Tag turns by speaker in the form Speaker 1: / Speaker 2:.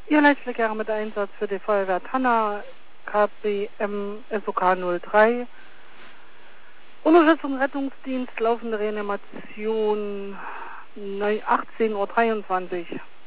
Speaker 1: Ihr Leitverkehr mit Einsatz für die Feuerwehr Tanna, KBM SOK 03. Unterstützung Rettungsdienst, laufende Reanimation 18:23 Uhr.